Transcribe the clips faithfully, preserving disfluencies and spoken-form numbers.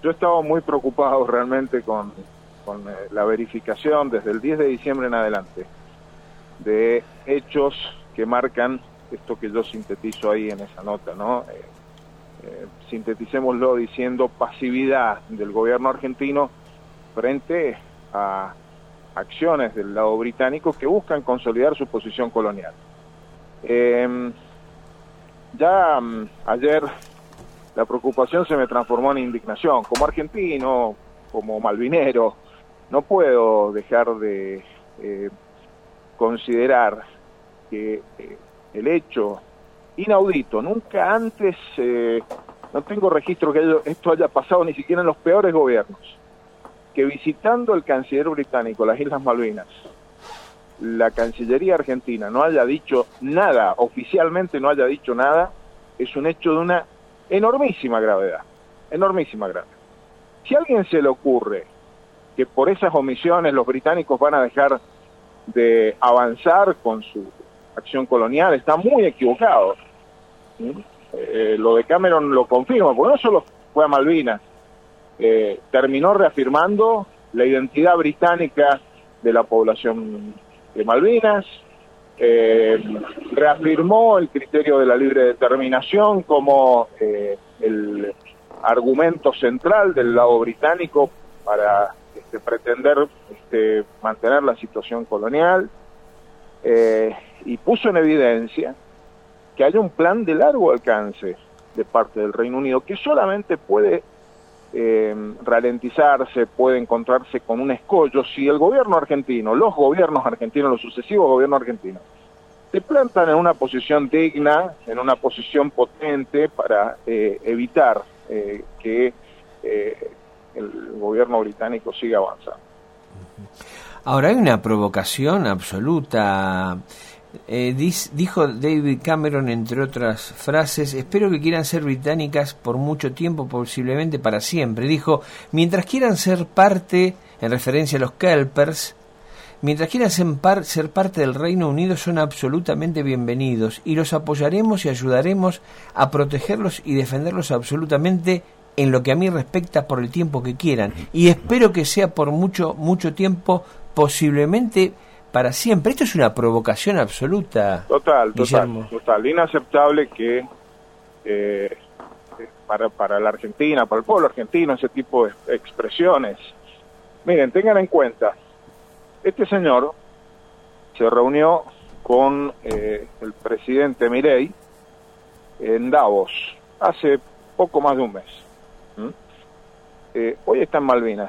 yo estaba muy preocupado realmente con, con eh, la verificación desde el diez de diciembre en adelante de hechos que marcan esto que yo sintetizo ahí en esa nota, ¿no? Eh, eh, sinteticémoslo diciendo pasividad del gobierno argentino frente a acciones del lado británico que buscan consolidar su posición colonial. Eh, ya um, ayer la preocupación se me transformó en indignación. Como argentino, como malvinero, no puedo dejar de eh, considerar que eh, el hecho inaudito, nunca antes, eh, no tengo registro que esto haya pasado ni siquiera en los peores gobiernos, que visitando el canciller británico las Islas Malvinas, la Cancillería argentina no haya dicho nada, oficialmente no haya dicho nada, es un hecho de una enormísima gravedad, enormísima gravedad. Si a alguien se le ocurre que por esas omisiones los británicos van a dejar de avanzar con su acción colonial, está muy equivocado. ¿Sí? Eh, lo de Cameron lo confirma, porque no solo fue a Malvinas, eh, terminó reafirmando la identidad británica de la población de Malvinas, eh, reafirmó el criterio de la libre determinación como eh, el argumento central del lado británico para este, pretender este, mantener la situación colonial, eh, y puso en evidencia que hay un plan de largo alcance de parte del Reino Unido que solamente puede eh, ralentizarse, puede encontrarse con un escollo si el gobierno argentino, los gobiernos argentinos, los sucesivos gobiernos argentinos, se plantan en una posición digna, en una posición potente para eh, evitar eh, que eh, el gobierno británico siga avanzando. Ahora hay una provocación absoluta. Eh, dis, dijo David Cameron, entre otras frases, espero que quieran ser británicas por mucho tiempo, posiblemente para siempre. Dijo, mientras quieran ser parte, en referencia a los Kelpers, mientras quieran ser, par, ser parte del Reino Unido son absolutamente bienvenidos y los apoyaremos y ayudaremos a protegerlos y defenderlos absolutamente en lo que a mí respecta por el tiempo que quieran. Y espero que sea por mucho, mucho tiempo, posiblemente para siempre. Esto es una provocación absoluta. Total, Guillermo. total, total. Inaceptable que eh, para, para la Argentina, para el pueblo argentino, ese tipo de expresiones. Miren, tengan en cuenta, este señor se reunió con eh, el presidente Milei en Davos hace poco más de un mes. ¿Mm? Eh, hoy está en Malvinas.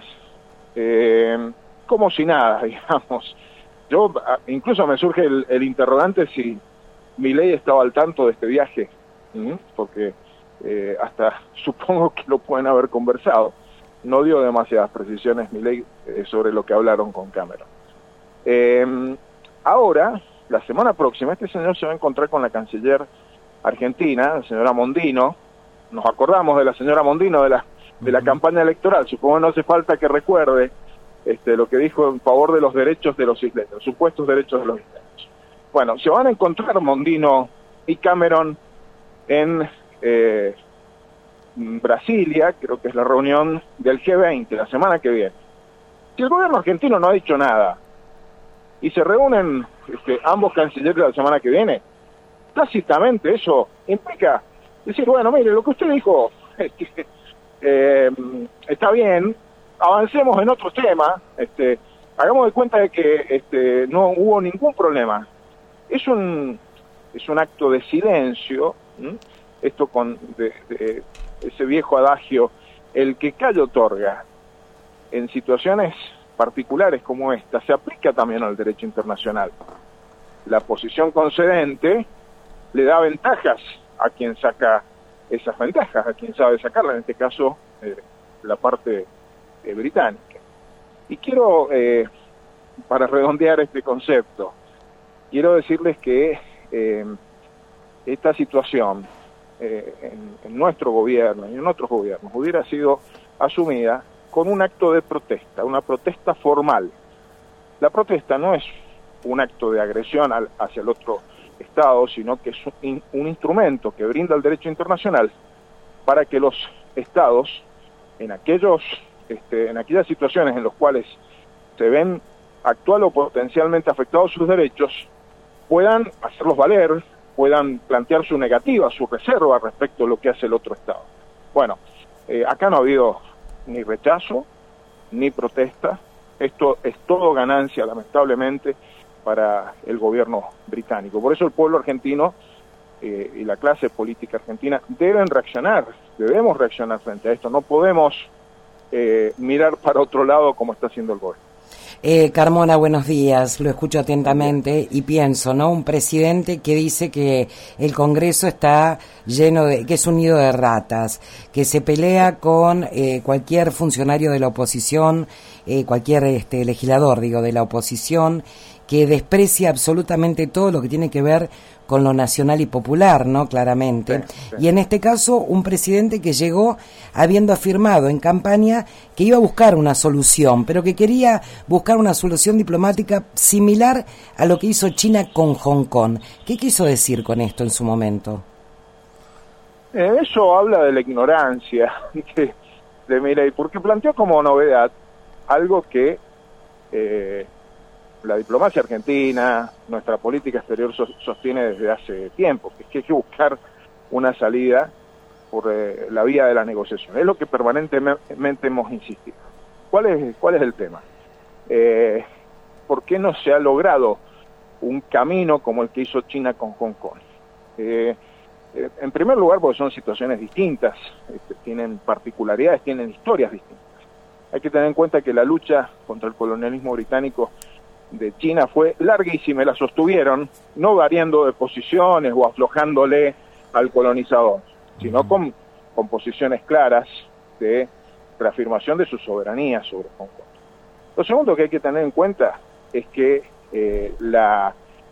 Eh, como si nada, digamos. Yo, incluso me surge el, el interrogante si Milei estaba al tanto de este viaje, ¿Mm? porque eh, hasta supongo que lo pueden haber conversado. No dio demasiadas precisiones Milei eh, sobre lo que hablaron con Cameron. Eh, ahora, la semana próxima, este señor se va a encontrar con la canciller argentina, la señora Mondino. Nos acordamos de la señora Mondino de la, de la campaña electoral, supongo que no hace falta que recuerde Este, lo que dijo en favor de los derechos de los isleños, supuestos derechos de los isleños. Bueno, se van a encontrar Mondino y Cameron en eh, Brasilia, creo que es la reunión del G veinte, la semana que viene. Si el gobierno argentino no ha dicho nada, y se reúnen este, ambos cancilleres la semana que viene, tácitamente eso implica decir, bueno, mire, lo que usted dijo este, eh, está bien, avancemos en otros temas, este, hagamos de cuenta de que este, no hubo ningún problema. Es un es un acto de silencio, ¿m? Esto con de, de ese viejo adagio, el que calla otorga. En situaciones particulares como esta, se aplica también al derecho internacional. La posición concedente le da ventajas a quien saca esas ventajas, a quien sabe sacarlas, en este caso eh, la parte Eh, británica. Y quiero, eh, para redondear este concepto, quiero decirles que eh, esta situación eh, en, en nuestro gobierno y en otros gobiernos hubiera sido asumida con un acto de protesta, una protesta formal. La protesta no es un acto de agresión al, hacia el otro Estado, sino que es un, un instrumento que brinda el derecho internacional para que los Estados en aquellos, este, en aquellas situaciones en las cuales se ven actual o potencialmente afectados sus derechos, puedan hacerlos valer, puedan plantear su negativa, su reserva respecto a lo que hace el otro Estado. Bueno, eh, acá no ha habido ni rechazo, ni protesta. Esto es todo ganancia, lamentablemente, para el gobierno británico. Por eso el pueblo argentino eh, y la clase política argentina deben reaccionar, debemos reaccionar frente a esto. No podemos eh, mirar para otro lado como está haciendo el gobierno. Eh, Carmona, buenos días, lo escucho atentamente y pienso, ¿no? Un presidente que dice que el Congreso está lleno de, que es un nido de ratas, que se pelea con eh, cualquier funcionario de la oposición, eh, cualquier este, legislador, digo, de la oposición, que desprecia absolutamente todo lo que tiene que ver con lo nacional y popular, ¿no? Claramente. Sí, sí. Y en este caso, un presidente que llegó habiendo afirmado en campaña que iba a buscar una solución, pero que quería buscar una solución diplomática similar a lo que hizo China con Hong Kong. ¿Qué quiso decir con esto en su momento? Eh, eso habla de la ignorancia de, de Milei, porque planteó como novedad algo que eh, la diplomacia argentina, nuestra política exterior sostiene desde hace tiempo, que es que hay que buscar una salida por eh, la vía de la negociación. Es lo que permanentemente hemos insistido. ¿Cuál es, cuál es el tema? Eh, ¿Por qué no se ha logrado un camino como el que hizo China con Hong Kong? Eh, eh, en primer lugar, porque son situaciones distintas, este, tienen particularidades, tienen historias distintas. Hay que tener en cuenta que la lucha contra el colonialismo británico de China fue larguísima y la sostuvieron, no variando de posiciones o aflojándole al colonizador, sino con, con posiciones claras de reafirmación de su soberanía sobre Hong Kong. Lo segundo que hay que tener en cuenta es que eh, la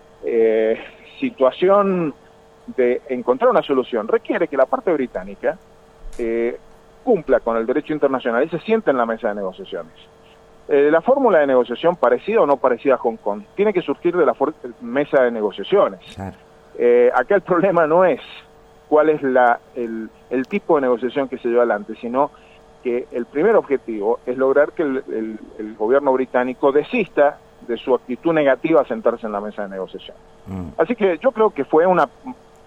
eh, situación de encontrar una solución requiere que la parte británica eh, cumpla con el derecho internacional y se siente en la mesa de negociaciones. Eh, la fórmula de negociación, parecida o no parecida a Hong Kong, tiene que surgir de la mesa de negociaciones. Claro. Eh, acá el problema no es cuál es la, el, el tipo de negociación que se lleva adelante, sino que el primer objetivo es lograr que el, el, el gobierno británico desista de su actitud negativa a sentarse en la mesa de negociación. Mm. Así que yo creo que fue una,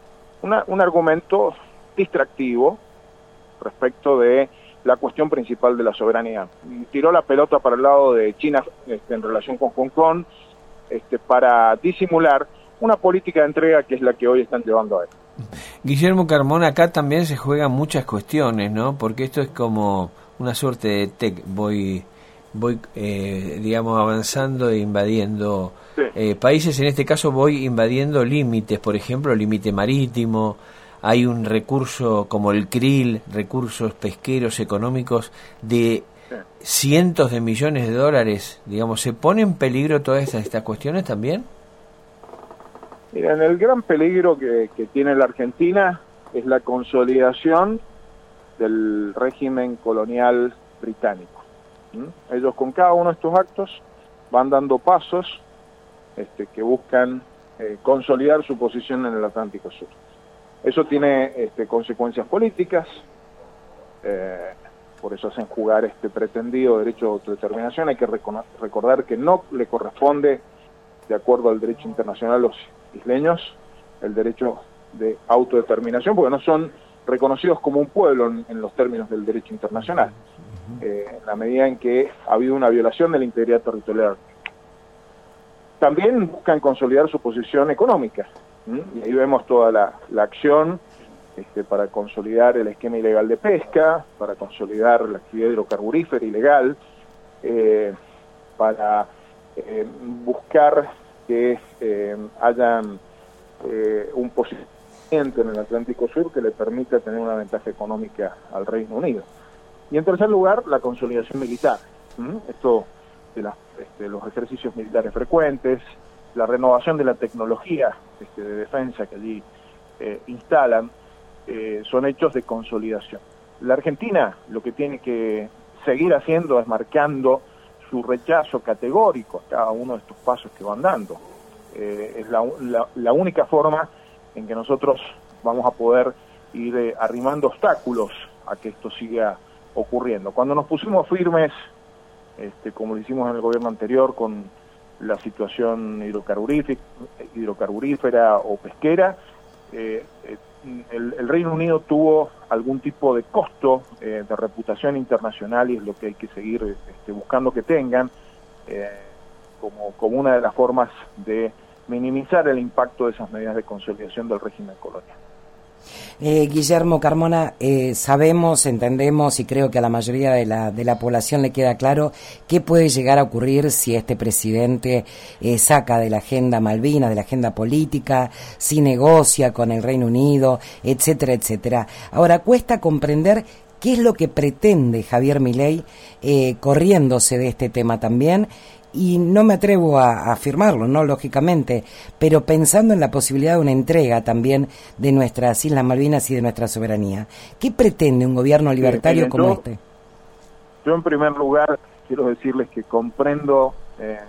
una un argumento distractivo respecto de la cuestión principal de la soberanía. Tiró la pelota para el lado de China este, en relación con Hong Kong este, para disimular una política de entrega que es la que hoy están llevando a él. Guillermo Carmona, acá también se juegan muchas cuestiones, ¿no? Porque esto es como una suerte de tech, voy, voy eh, digamos, avanzando e invadiendo sí. eh, países, en este caso voy invadiendo límites, por ejemplo, límite marítimo. Hay un recurso como el krill, recursos pesqueros económicos de cientos de millones de dólares. Digamos, ¿se pone en peligro todas estas, estas cuestiones también? Miren, el gran peligro que, que tiene la Argentina es la consolidación del régimen colonial británico. ¿Mm? Ellos con cada uno de estos actos van dando pasos este, que buscan eh, consolidar su posición en el Atlántico Sur. Eso tiene este, consecuencias políticas, eh, por eso hacen jugar este pretendido derecho de autodeterminación. Hay que recordar que no le corresponde, de acuerdo al derecho internacional, a los isleños el derecho de autodeterminación, porque no son reconocidos como un pueblo en, en los términos del derecho internacional, eh, en la medida en que ha habido una violación de la integridad territorial. También buscan consolidar su posición económica. Y ahí vemos toda la, la acción este, para consolidar el esquema ilegal de pesca, para consolidar la actividad hidrocarburífera ilegal, eh, para eh, buscar que eh, hayan eh, un posicionamiento en el Atlántico Sur que le permita tener una ventaja económica al Reino Unido. Y en tercer lugar, la consolidación militar. ¿Mm? Esto de la, este, los ejercicios militares frecuentes, la renovación de la tecnología este, de defensa que allí eh, instalan, eh, son hechos de consolidación. La Argentina lo que tiene que seguir haciendo es marcando su rechazo categórico a cada uno de estos pasos que van dando. Eh, es la, la, la única forma en que nosotros vamos a poder ir eh, arrimando obstáculos a que esto siga ocurriendo. Cuando nos pusimos firmes, este, como lo hicimos en el gobierno anterior, con la situación hidrocarburífera, hidrocarburífera o pesquera, eh, el, el Reino Unido tuvo algún tipo de costo eh, de reputación internacional, y es lo que hay que seguir este, buscando que tengan, eh, como, como una de las formas de minimizar el impacto de esas medidas de consolidación del régimen colonial. Eh, Guillermo Carmona, eh, sabemos, entendemos y creo que a la mayoría de la, de la población le queda claro qué puede llegar a ocurrir si este presidente eh, saca de la agenda Malvinas, de la agenda política, si negocia con el Reino Unido, etcétera, etcétera. Ahora, cuesta comprender qué es lo que pretende Javier Milei eh, corriéndose de este tema también. Y no me atrevo a, a afirmarlo, ¿no? Lógicamente, pero pensando en la posibilidad de una entrega también de nuestras Islas Malvinas y de nuestra soberanía. ¿Qué pretende un gobierno libertario sí, como yo, este? Yo, en primer lugar, quiero decirles que comprendo eh,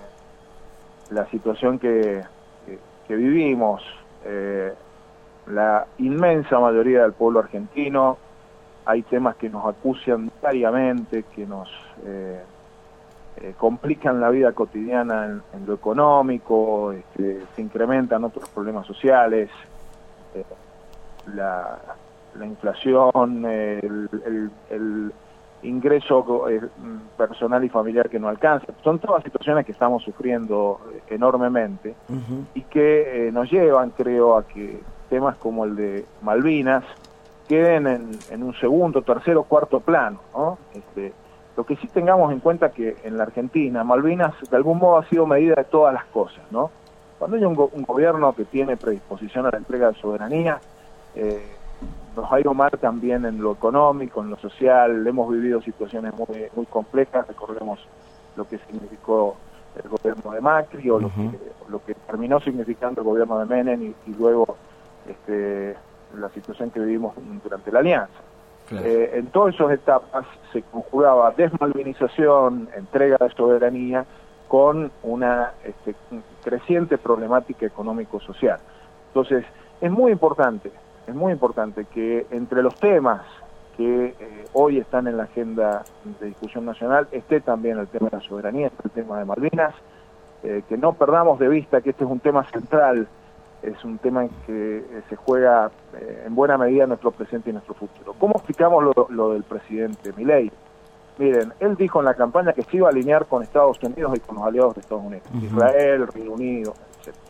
la situación que, que, que vivimos. Eh, la inmensa mayoría del pueblo argentino, hay temas que nos acucian diariamente, que nos... Eh, Eh, complican la vida cotidiana en, en lo económico, este, se incrementan otros problemas sociales, eh, la, la inflación, eh, el, el, el ingreso eh, personal y familiar que no alcanza. Son todas situaciones que estamos sufriendo eh, enormemente uh-huh. y que eh, nos llevan, creo, a que temas como el de Malvinas queden en, en un segundo, tercero, cuarto plano, ¿no? Este, Lo que sí tengamos en cuenta que en la Argentina, Malvinas de algún modo ha sido medida de todas las cosas, ¿no? Cuando hay un, go un gobierno que tiene predisposición a la entrega de soberanía, eh, nos ha ido mal también en lo económico, en lo social, hemos vivido situaciones muy, muy complejas, recordemos lo que significó el gobierno de Macri, o uh-huh. lo, que, lo que terminó significando el gobierno de Menem, y, y luego este, la situación que vivimos durante la Alianza. Claro. Eh, en todas esas etapas se conjugaba desmalvinización, entrega de soberanía, con una este, creciente problemática económico-social. Entonces, es muy importante, es muy importante que entre los temas que eh, hoy están en la agenda de discusión nacional esté también el tema de la soberanía, esté el tema de Malvinas, eh, que no perdamos de vista que este es un tema central, es un tema en que eh, se juega eh, en buena medida nuestro presente y nuestro futuro. ¿Cómo explicamos lo, lo del presidente Milei? Miren, él dijo en la campaña que se iba a alinear con Estados Unidos y con los aliados de Estados Unidos, uh-huh. Israel, Reino Unido, etcétera.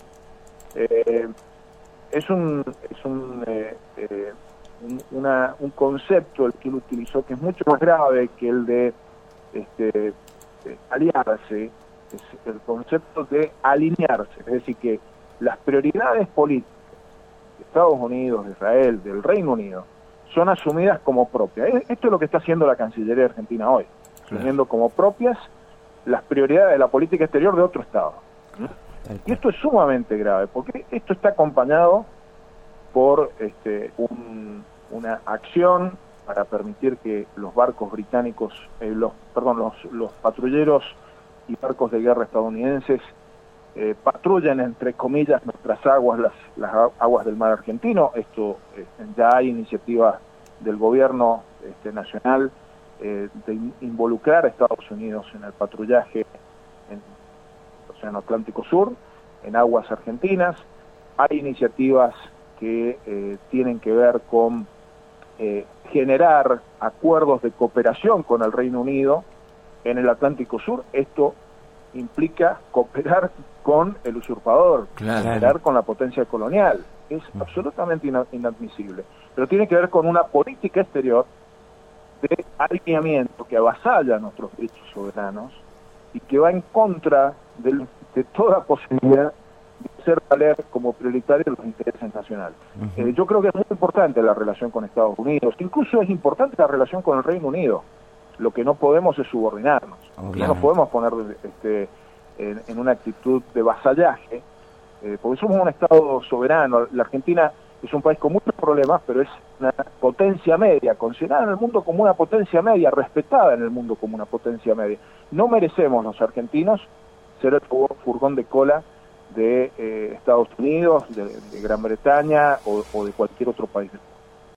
Eh, es un es un, eh, eh, un, una, un concepto el que él utilizó que es mucho más grave que el de este, de aliarse, es el concepto de alinearse, es decir, que las prioridades políticas de Estados Unidos, de Israel, del Reino Unido, son asumidas como propias. Esto es lo que está haciendo la Cancillería Argentina hoy, claro. asumiendo como propias las prioridades de la política exterior de otro Estado. ¿Sí? Y esto es sumamente grave, porque esto está acompañado por este, un, una acción para permitir que los barcos británicos, eh, los perdón, los, los patrulleros y barcos de guerra estadounidenses Eh, patrullan, entre comillas, nuestras aguas, las, las aguas del mar argentino. Esto eh, ya hay iniciativas del gobierno este, nacional eh, de in involucrar a Estados Unidos en el patrullaje en el Océano Atlántico Sur, en aguas argentinas. Hay iniciativas que eh, tienen que ver con eh, generar acuerdos de cooperación con el Reino Unido en el Atlántico Sur. Esto implica cooperar con el usurpador, claro. cooperar con la potencia colonial. Es uh-huh. absolutamente ina inadmisible. Pero tiene que ver con una política exterior de alineamiento que avasalla nuestros derechos soberanos y que va en contra de, de toda posibilidad de hacer valer como prioritario los intereses nacionales. Uh-huh. eh, yo creo que es muy importante la relación con Estados Unidos, incluso es importante la relación con el Reino Unido. Lo que no podemos es subordinarnos, oh, no nos podemos poner este, en, en una actitud de vasallaje, eh, porque somos un Estado soberano. La Argentina es un país con muchos problemas, pero es una potencia media, considerada en el mundo como una potencia media, respetada en el mundo como una potencia media. No merecemos los argentinos ser el furgón de cola de eh, Estados Unidos, de, de Gran Bretaña o, o de cualquier otro país del